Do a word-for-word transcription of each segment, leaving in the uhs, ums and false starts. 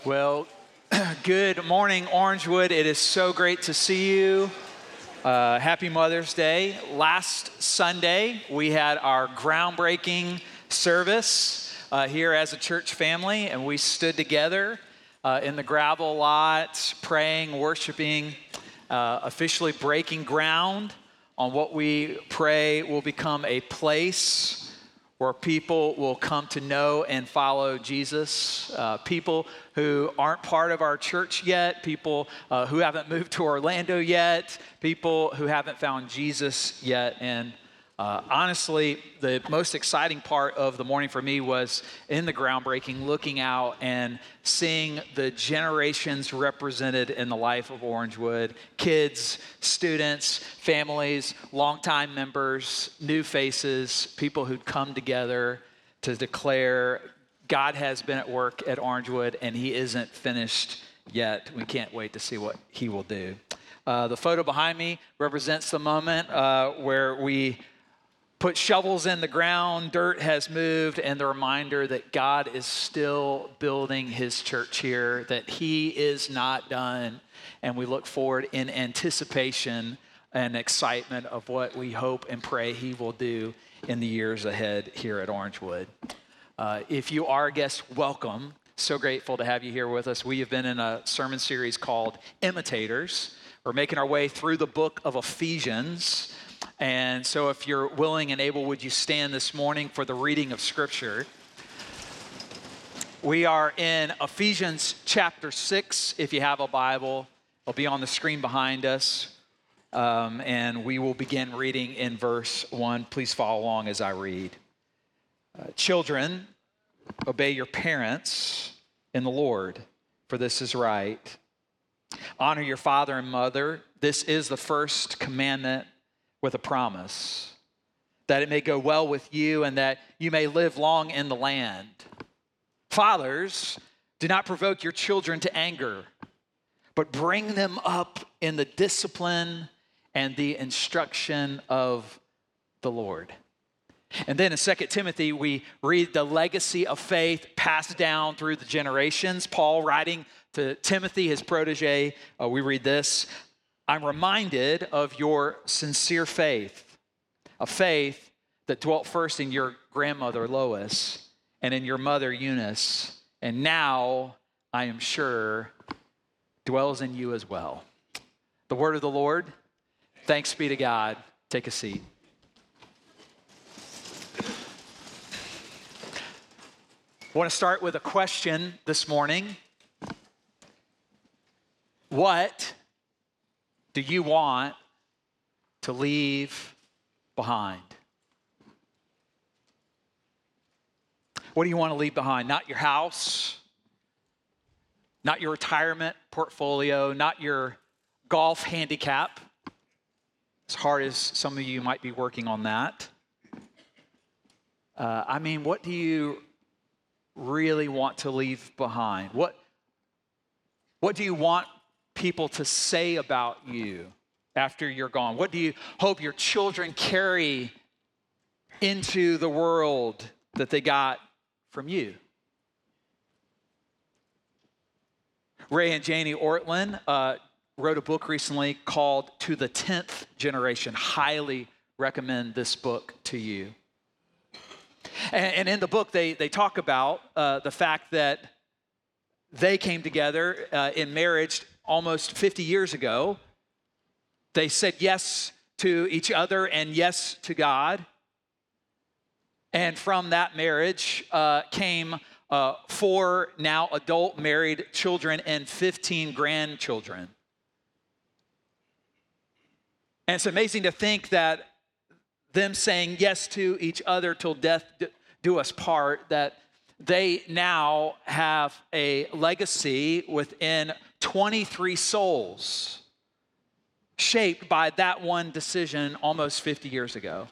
Well, good morning, Orangewood. It is so great to see you. Uh, happy Mother's Day. Last Sunday, we had our groundbreaking service uh, here as a church family, and we stood together uh, in the gravel lot, praying, worshiping, uh, officially breaking ground on what we pray will become a place where people will come to know and follow Jesus. Uh, people who aren't part of our church yet, people uh, who haven't moved to Orlando yet, people who haven't found Jesus yet. And uh, honestly, the most exciting part of the morning for me was in the groundbreaking, looking out and seeing the generations represented in the life of Orangewood. Kids, students, families, longtime members, new faces, people who'd come together to declare God has been at work at Orangewood and he isn't finished yet. We can't wait to see what he will do. Uh, the photo behind me represents the moment uh, where we put shovels in the ground, dirt has moved, and the reminder that God is still building his church here, that he is not done. And we look forward in anticipation and excitement of what we hope and pray he will do in the years ahead here at Orangewood. Uh, if you are a guest, welcome. So grateful to have you here with us. We have been in a sermon series called Imitators. We're making our way through the book of Ephesians. And so if you're willing and able, would you stand this morning for the reading of Scripture? We are in Ephesians chapter six. If you have a Bible, it'll be on the screen behind us. Um, and we will begin reading in verse one. Please follow along as I read. Uh, Children, obey your parents in the Lord, for this is right. Honor your father and mother. This is the first commandment with a promise, that it may go well with you and that you may live long in the land. Fathers, do not provoke your children to anger, but bring them up in the discipline and the instruction of the Lord. And then in Second Timothy, we read the legacy of faith passed down through the generations. Paul writing to Timothy, his protege, uh, we read this: I'm reminded of your sincere faith, a faith that dwelt first in your grandmother Lois and in your mother Eunice, and now, I am sure, dwells in you as well. The word of the Lord. Thanks be to God. Take a seat. I want to start with a question this morning. What do you want to leave behind? What do you want to leave behind? Not your house, not your retirement portfolio, not your golf handicap, as hard as some of you might be working on that. Uh, I mean, what do you really want to leave behind? What, what do you want people to say about you after you're gone? What do you hope your children carry into the world that they got from you? Ray and Janie Ortlund uh, wrote a book recently called To the Tenth Generation. Highly recommend this book to you. And, and in the book, they, they talk about uh, the fact that they came together uh, in marriage almost fifty years ago. They said yes to each other and yes to God. And from that marriage uh, came uh, four now adult married children and fifteen grandchildren. And it's amazing to think that them saying yes to each other till death do us part, that they now have a legacy within twenty-three souls shaped by that one decision almost fifty years ago.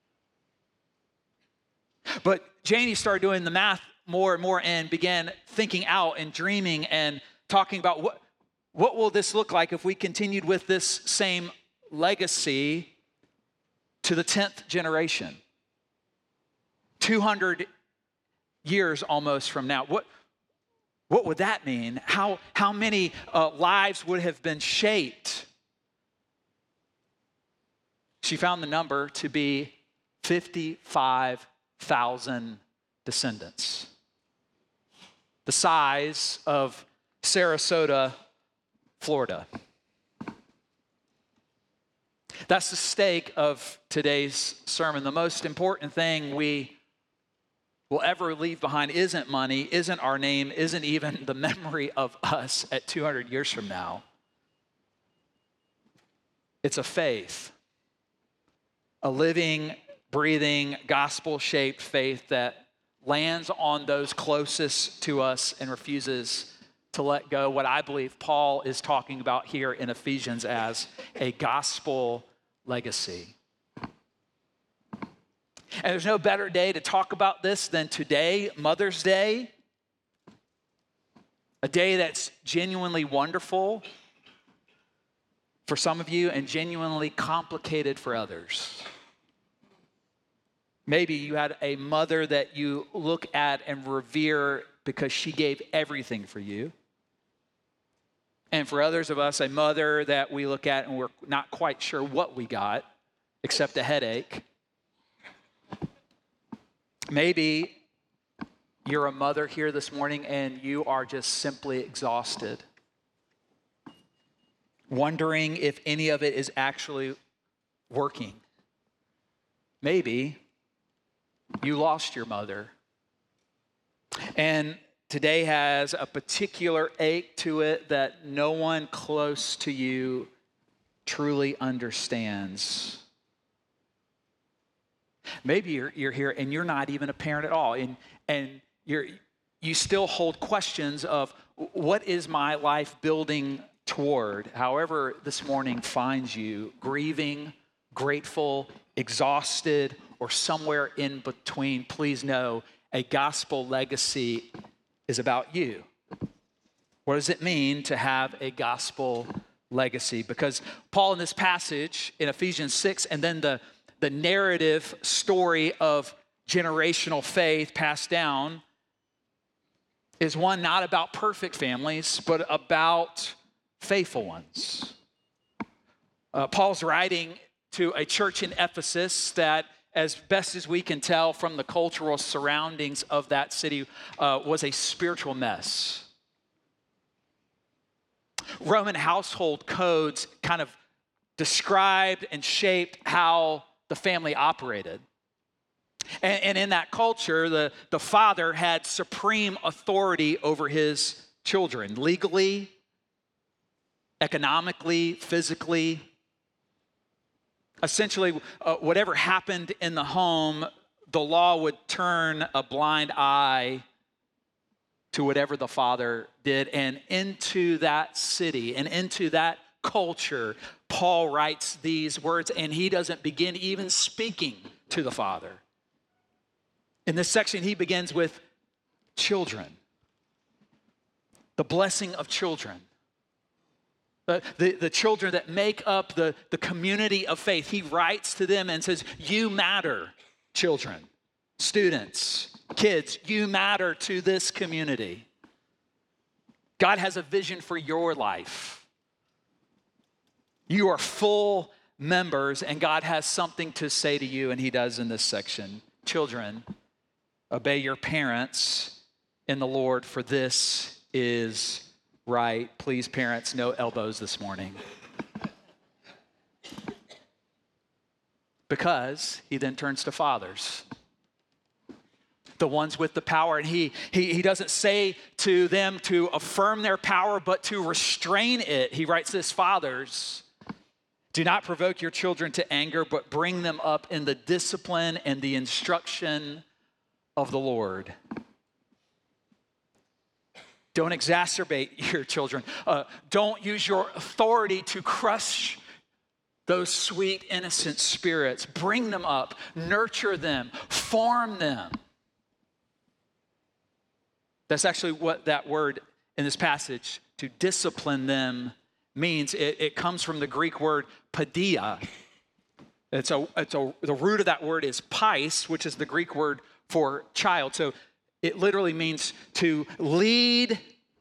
But Janie started doing the math more and more and began thinking out and dreaming and talking about what, what will this look like if we continued with this same legacy to the tenth generation. two hundred years almost from now. What, What would that mean? How, how many uh, lives would have been shaped? She found the number to be fifty-five thousand descendants. The size of Sarasota, Florida. That's the stake of today's sermon. The most important thing we will ever leave behind isn't money, isn't our name, isn't even the memory of us at two hundred years from now. It's a faith, a living, breathing, gospel-shaped faith that lands on those closest to us and refuses to let go. What I believe Paul is talking about here in Ephesians as a gospel legacy. And there's no better day to talk about this than today, Mother's Day. A day that's genuinely wonderful for some of you and genuinely complicated for others. Maybe you had a mother that you look at and revere because she gave everything for you. And for others of us, a mother that we look at and we're not quite sure what we got, except a headache. Maybe you're a mother here this morning and you are just simply exhausted, wondering if any of it is actually working. Maybe you lost your mother, and today has a particular ache to it that no one close to you truly understands. Maybe you're, you're here and you're not even a parent at all, and, and you're, you still hold questions of what is my life building toward? However this morning finds you, grieving, grateful, exhausted, or somewhere in between, please know a gospel legacy is about you. What does it mean to have a gospel legacy? Because Paul in this passage in Ephesians six, and then the, the narrative story of generational faith passed down, is one not about perfect families, but about faithful ones. Uh, Paul's writing to a church in Ephesus that, as best as we can tell from the cultural surroundings of that city, uh, was a spiritual mess. Roman household codes kind of described and shaped how the family operated. And, and in that culture, the, the father had supreme authority over his children, legally, economically, physically. Essentially, uh, whatever happened in the home, the law would turn a blind eye to whatever the father did. And into that city and into that culture, Paul writes these words, and he doesn't begin even speaking to the father. In this section, he begins with children, the blessing of children. The, the, the children that make up the, the community of faith. He writes to them and says, you matter, children, students, kids, you matter to this community. God has a vision for your life. You are full members, and God has something to say to you, and he does in this section. Children, obey your parents in the Lord, for this is right. Please, parents, no elbows this morning. Because he then turns to fathers, the ones with the power. And he, he, he doesn't say to them to affirm their power, but to restrain it. He writes this, fathers, do not provoke your children to anger, but bring them up in the discipline and the instruction of the Lord. Don't exacerbate your children. Uh, don't use your authority to crush those sweet, innocent spirits. Bring them up, nurture them, form them. That's actually what that word in this passage, to discipline them, means. It, it comes from the Greek word paideia. It's a, it's a, the root of that word is pais, which is the Greek word for child. So it literally means to lead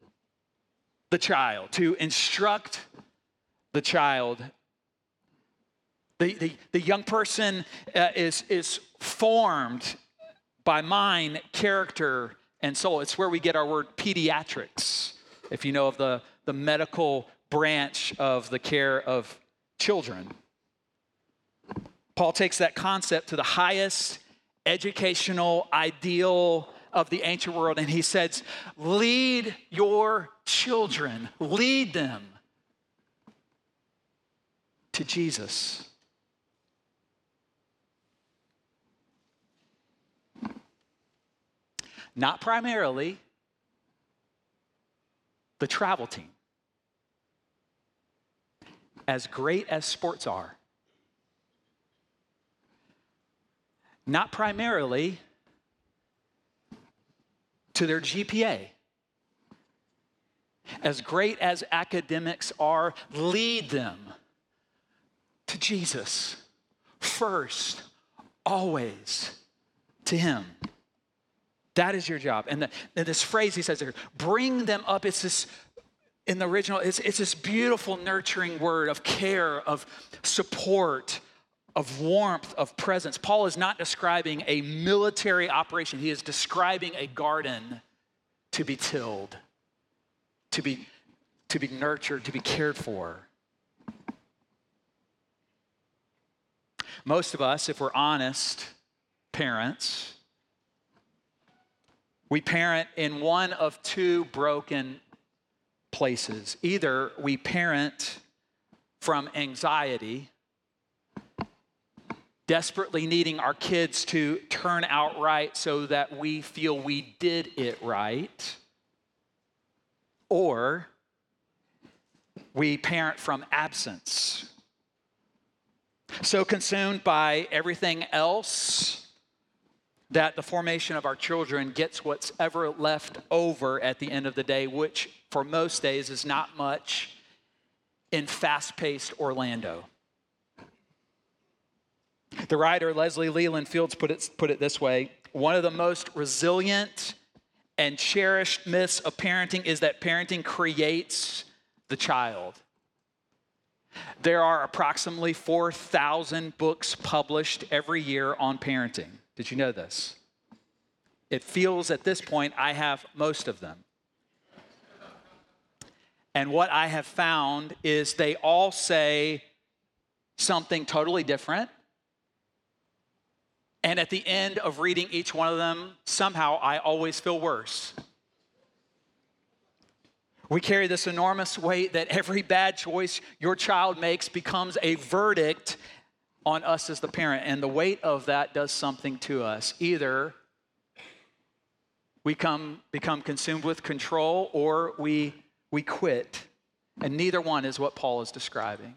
the child, to instruct the child. The, the, the young person uh, is, is formed by mind, character, and soul. It's where we get our word pediatrics, if you know of the, the medical branch of the care of children. Paul takes that concept to the highest educational ideal of the ancient world, and he says, lead your children, lead them to Jesus. Not primarily the travel team. As great as sports are, not primarily to their G P A. As great as academics are, lead them to Jesus. First, always to him. That is your job. And, the, and this phrase he says there, bring them up. It's this, in the original, it's, it's this beautiful nurturing word of care, of support, of warmth, of presence. Paul is not describing a military operation. He is describing a garden to be tilled, to be, to be nurtured, to be cared for. Most of us, if we're honest parents, we parent in one of two broken places. Either we parent from anxiety, desperately needing our kids to turn out right so that we feel we did it right, or we parent from absence. So consumed by everything else that the formation of our children gets what's ever left over at the end of the day, which for most days is not much in fast-paced Orlando. The writer Leslie Leland Fields put it, put it this way: one of the most resilient and cherished myths of parenting is that parenting creates the child. There are approximately four thousand books published every year on parenting. Did you know this? It feels at this point I have most of them. And what I have found is they all say something totally different. And at the end of reading each one of them, somehow I always feel worse. We carry this enormous weight that every bad choice your child makes becomes a verdict on us as the parent. And the weight of that does something to us. Either we come, become consumed with control, or we, we quit. And neither one is what Paul is describing.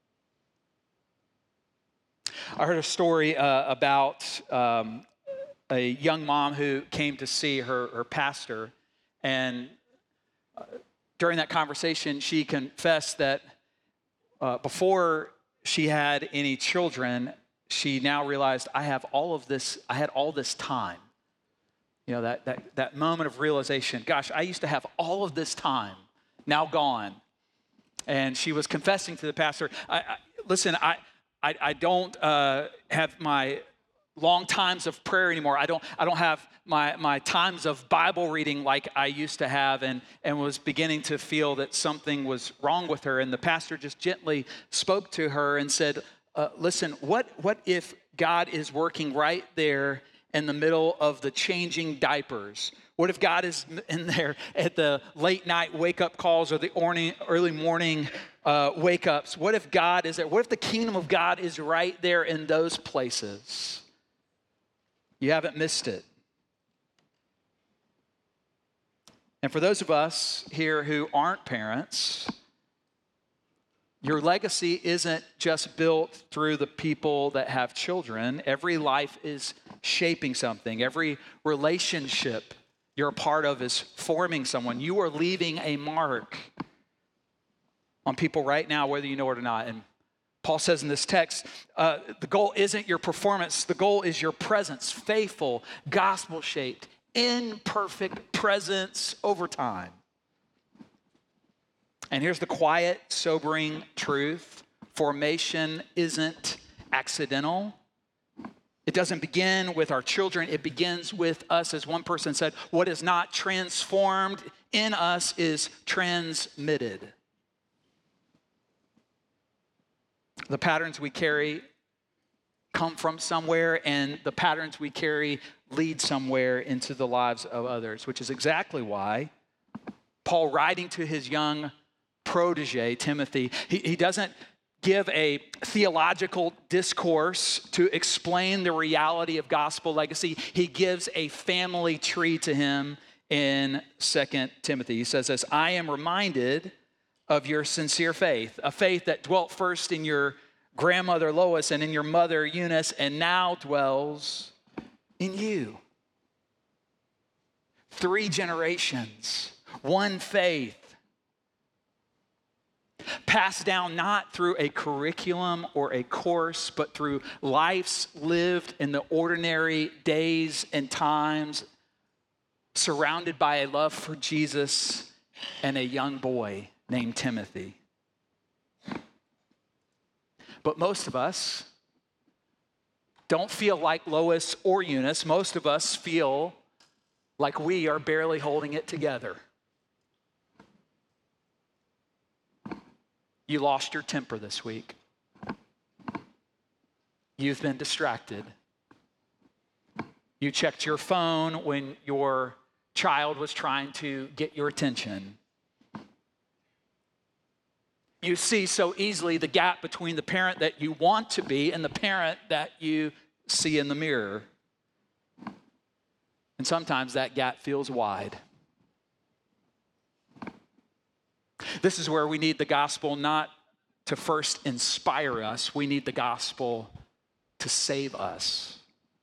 I heard a story uh, about um, a young mom who came to see her, her pastor. And uh, during that conversation, she confessed that uh, before she had any children, she now realized, I have all of this, I had all this time. You know, that, that, that moment of realization, gosh, I used to have all of this time, now gone. And she was confessing to the pastor, I, I, listen, I, I, I don't uh, have my long times of prayer anymore. I don't, I don't have my, my times of Bible reading like I used to have, and, and was beginning to feel that something was wrong with her. And the pastor just gently spoke to her and said, uh, listen, what, what if God is working right there in the middle of the changing diapers? What if God is in there at the late night wake-up calls or the early morning uh, wake-ups? What if God is there? What if the kingdom of God is right there in those places? You haven't missed it. And for those of us here who aren't parents, your legacy isn't just built through the people that have children. Every life is shaping something. Every relationship you're a part of is forming someone. You are leaving a mark on people right now, whether you know it or not. And Paul says in this text, uh, the goal isn't your performance. The goal is your presence, faithful, gospel-shaped, imperfect presence over time. And here's the quiet, sobering truth. Formation isn't accidental. It doesn't begin with our children. It begins with us. As one person said, what is not transformed in us is transmitted. The patterns we carry come from somewhere, and the patterns we carry lead somewhere into the lives of others, which is exactly why Paul, writing to his young protege, Timothy, he, he doesn't give a theological discourse to explain the reality of gospel legacy. He gives a family tree to him in Second Timothy. He says this, I am reminded of your sincere faith, a faith that dwelt first in your grandmother Lois and in your mother Eunice, and now dwells in you. Three generations, one faith, passed down not through a curriculum or a course, but through lives lived in the ordinary days and times, surrounded by a love for Jesus and a young boy named Timothy. But most of us don't feel like Lois or Eunice. Most of us feel like we are barely holding it together. You lost your temper this week. You've been distracted. You checked your phone when your child was trying to get your attention. You see so easily the gap between the parent that you want to be and the parent that you see in the mirror. And sometimes that gap feels wide. This is where we need the gospel not to first inspire us. We need the gospel to save us.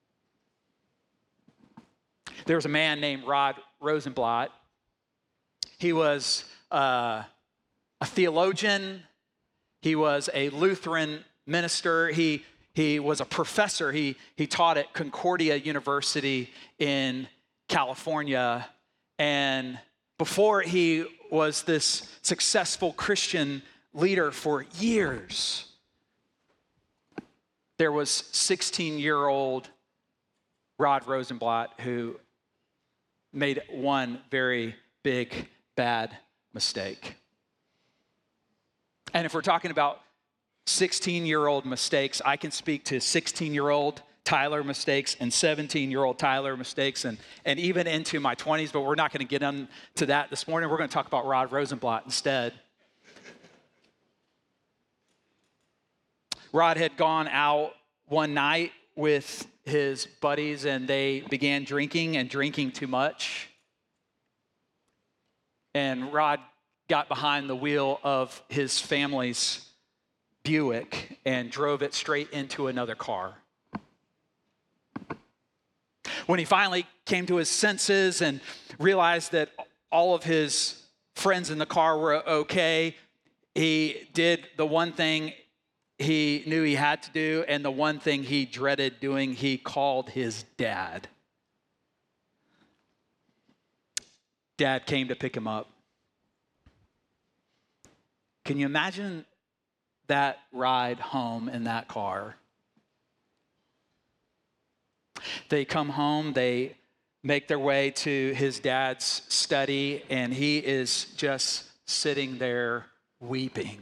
There was a man named Rod Rosenblatt. He was uh, a theologian. He was a Lutheran minister. He, he was a professor. He, he taught at Concordia University in California. And before he was this successful Christian leader for years, there was sixteen-year-old Rod Rosenblatt who made one very big, bad mistake. And if we're talking about sixteen-year-old mistakes, I can speak to sixteen-year-old Tyler mistakes and seventeen-year-old Tyler mistakes and, and even into my twenties, but we're not going to get into that this morning. We're going to talk about Rod Rosenblatt instead. Rod had gone out one night with his buddies and they began drinking and drinking too much. And Rod got behind the wheel of his family's Buick and drove it straight into another car. When he finally came to his senses and realized that all of his friends in the car were okay, he did the one thing he knew he had to do and the one thing he dreaded doing. He called his dad. Dad came to pick him up. Can you imagine that ride home in that car? They come home, they make their way to his dad's study, and he is just sitting there weeping,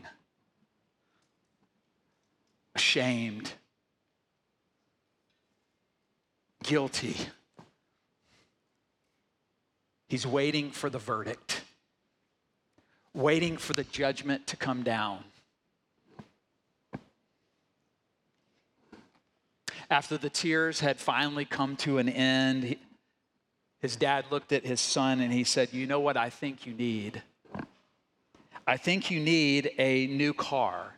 ashamed, guilty. He's waiting for the verdict, waiting for the judgment to come down. After the tears had finally come to an end, he, his dad looked at his son and he said, "You know what I think you need? I think you need a new car.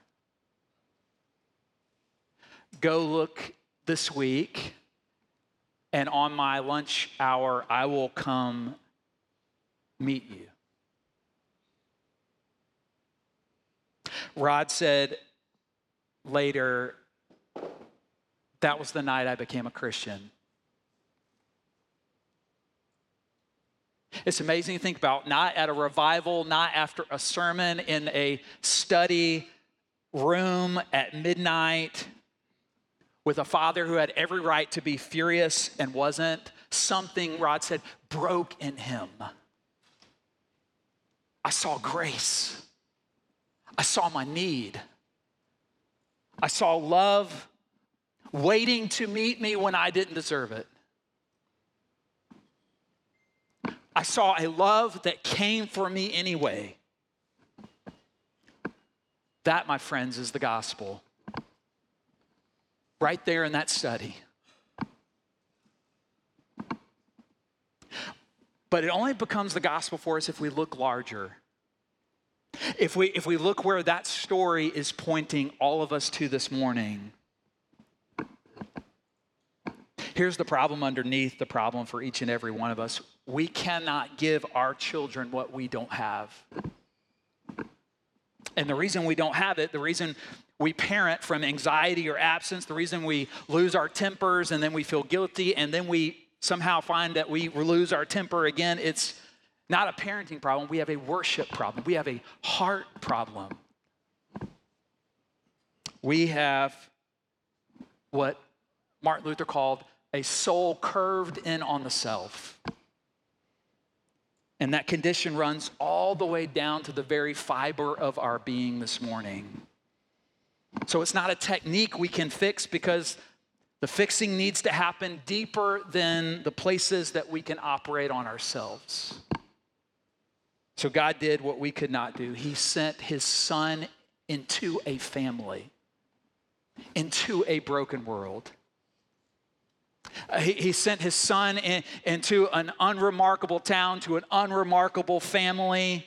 Go look this week, and on my lunch hour, I will come meet you." Rod said later, "That was the night I became a Christian." It's amazing to think about, not at a revival, not after a sermon in a study room at midnight with a father who had every right to be furious and wasn't. Something, Rod said, broke in him. I saw grace. I saw my need. I saw love waiting to meet me when I didn't deserve it. I saw a love that came for me anyway. That, my friends, is the gospel. Right there in that study. But it only becomes the gospel for us if we look larger. If we, if we look where that story is pointing all of us to this morning. Here's the problem underneath the problem for each and every one of us. We cannot give our children what we don't have. And the reason we don't have it, the reason we parent from anxiety or absence, the reason we lose our tempers and then we feel guilty and then we somehow find that we lose our temper again, it's not a parenting problem. We have a worship problem. We have a heart problem. We have what Martin Luther called a soul curved in on the self. And that condition runs all the way down to the very fiber of our being this morning. So it's not a technique we can fix, because the fixing needs to happen deeper than the places that we can operate on ourselves. So God did what we could not do. He sent his son into a family, into a broken world. Uh, he, he sent his son in, into an unremarkable town, to an unremarkable family.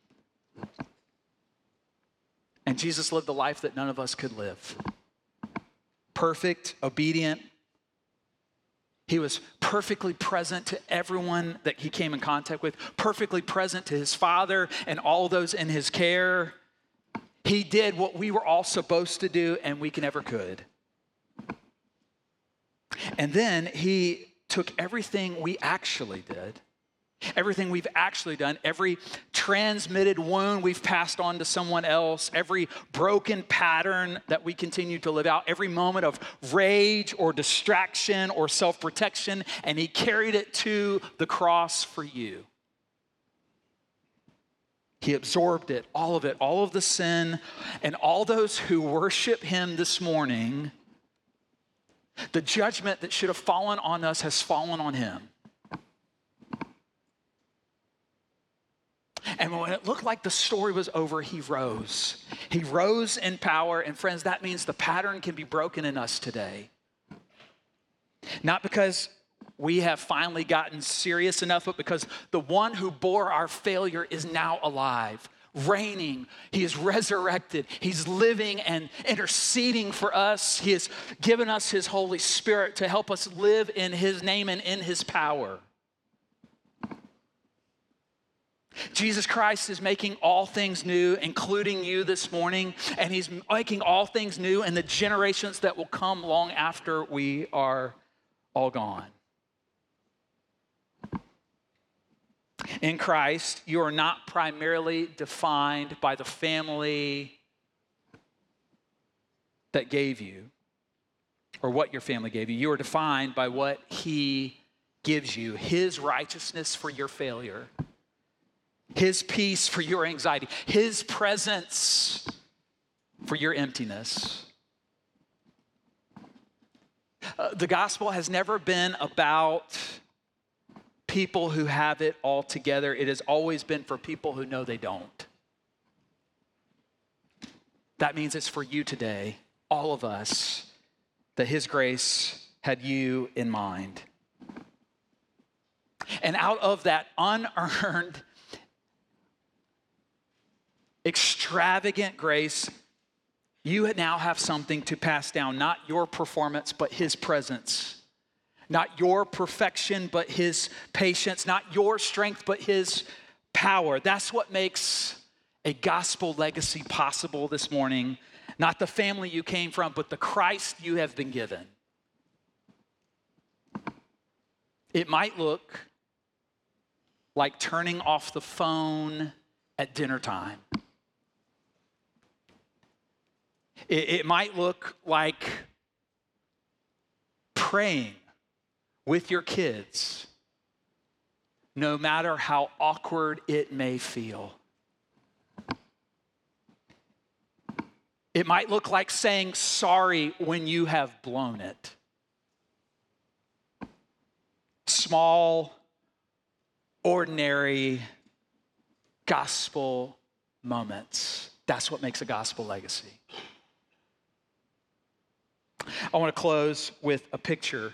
And Jesus lived the life that none of us could live. Perfect, obedient. He was perfectly present to everyone that he came in contact with, perfectly present to his Father and all those in his care. He did what we were all supposed to do and we never could. And then he took everything we actually did, everything we've actually done, every transmitted wound we've passed on to someone else, every broken pattern that we continue to live out, every moment of rage or distraction or self-protection, and he carried it to the cross for you. He absorbed it, all of it, all of the sin, and all those who worship him this morning. The judgment that should have fallen on us has fallen on him. And when it looked like the story was over, he rose. He rose in power. And friends, that means the pattern can be broken in us today. Not because we have finally gotten serious enough, but because the one who bore our failure is now alive, reigning. He is resurrected. He's living and interceding for us. He has given us his Holy Spirit to help us live in his name and in his power. Jesus Christ is making all things new, including you this morning, and he's making all things new in the generations that will come long after we are all gone. In Christ, you are not primarily defined by the family that gave you or what your family gave you. You are defined by what he gives you, his righteousness for your failure, his peace for your anxiety, his presence for your emptiness. Uh, the gospel has never been about people who have it all together. It has always been for people who know they don't. That means it's for you today, all of us, that his grace had you in mind. And out of that unearned, extravagant grace, you now have something to pass down, not your performance, but his presence. Not your perfection, but his patience. Not your strength, but his power. That's what makes a gospel legacy possible this morning. Not the family you came from, but the Christ you have been given. It might look like turning off the phone at dinner time. It, it might look like praying with your kids, no matter how awkward it may feel. It might look like saying sorry when you have blown it. Small, ordinary gospel moments. That's what makes a gospel legacy. I want to close with a picture.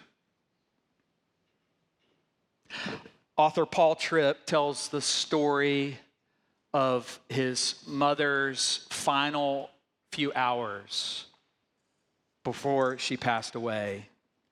Author Paul Tripp tells the story of his mother's final few hours before she passed away.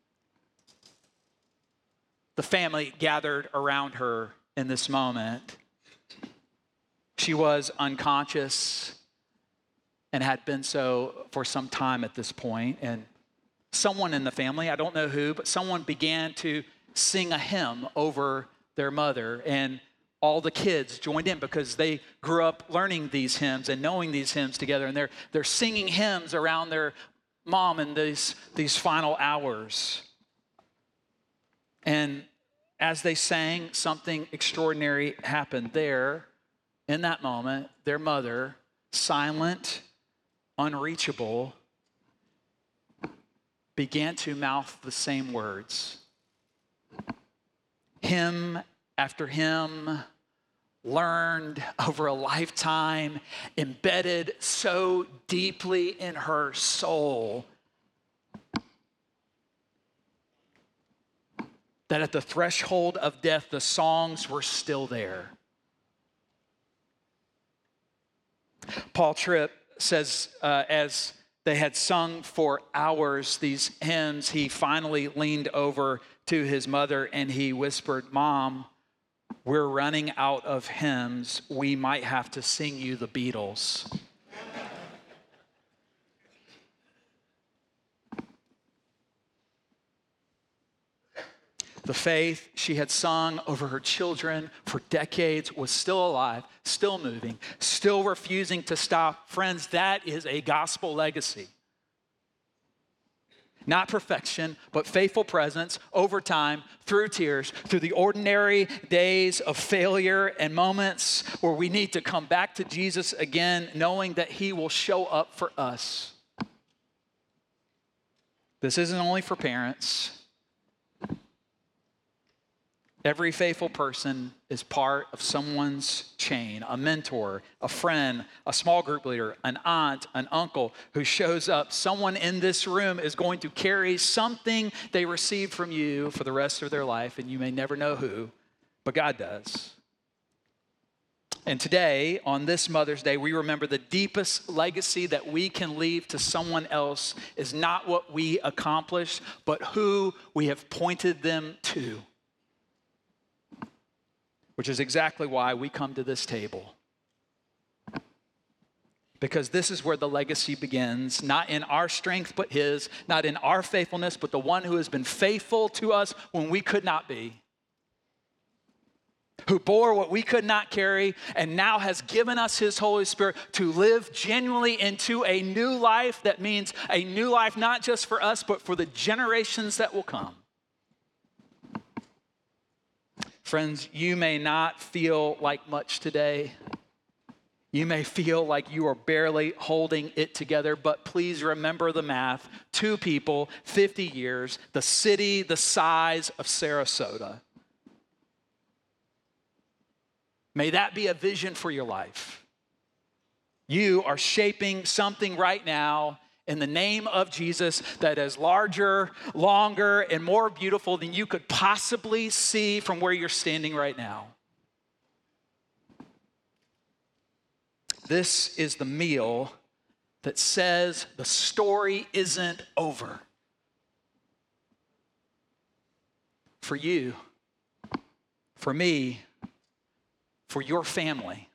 The family gathered around her in this moment. She was unconscious and had been so for some time at this point. And someone in the family, I don't know who, but someone began to sing a hymn over their mother. And all the kids joined in because they grew up learning these hymns and knowing these hymns together. And they're, they're singing hymns around their mom in these, these final hours. And as they sang, something extraordinary happened there. In that moment, their mother, silent, unreachable, began to mouth the same words. Hymn after hymn, learned over a lifetime, embedded so deeply in her soul that at the threshold of death, the songs were still there. Paul Tripp says, uh, as they had sung for hours these hymns, he finally leaned over to his mother and he whispered, "Mom, we're running out of hymns. We might have to sing you the Beatles." The faith she had sung over her children for decades was still alive, still moving, still refusing to stop. Friends, that is a gospel legacy. Not perfection, but faithful presence over time, through tears, through the ordinary days of failure and moments where we need to come back to Jesus again, knowing that he will show up for us. This isn't only for parents. Every faithful person is part of someone's chain, a mentor, a friend, a small group leader, an aunt, an uncle who shows up. Someone in this room is going to carry something they received from you for the rest of their life, and you may never know who, but God does. And today, on this Mother's Day, we remember the deepest legacy that we can leave to someone else is not what we accomplished, but who we have pointed them to. Which is exactly why we come to this table. Because this is where the legacy begins, not in our strength, but his, not in our faithfulness, but the one who has been faithful to us when we could not be, who bore what we could not carry, and now has given us his Holy Spirit to live genuinely into a new life that means a new life, not just for us, but for the generations that will come. Friends, you may not feel like much today. You may feel like you are barely holding it together, but please remember the math. Two people, fifty years, the city the size of Sarasota. May that be a vision for your life. You are shaping something right now in the name of Jesus that is larger, longer, and more beautiful than you could possibly see from where you're standing right now. This is the meal that says the story isn't over. For you, for me, for your family,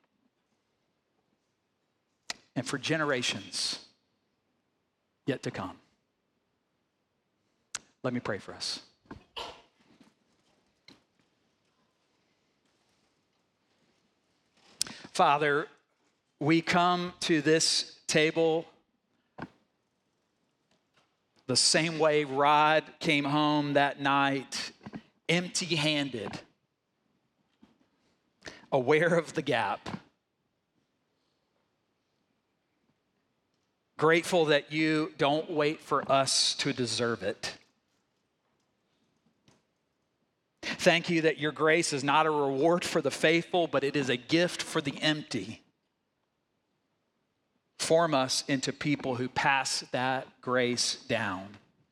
and for generations yet to come. Let me pray for us. Father, we come to this table the same way Rod came home that night, empty-handed, aware of the gap, grateful that you don't wait for us to deserve it. Thank you that your grace is not a reward for the faithful, but it is a gift for the empty. Form us into people who pass that grace down.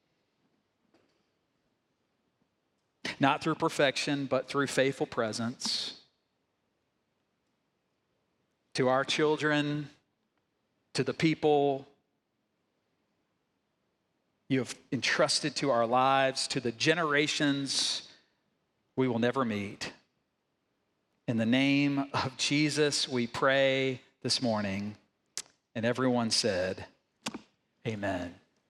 Not through perfection, but through faithful presence. To our children, to the people you have entrusted to our lives, to the generations we will never meet. In the name of Jesus, we pray this morning. And everyone said, amen.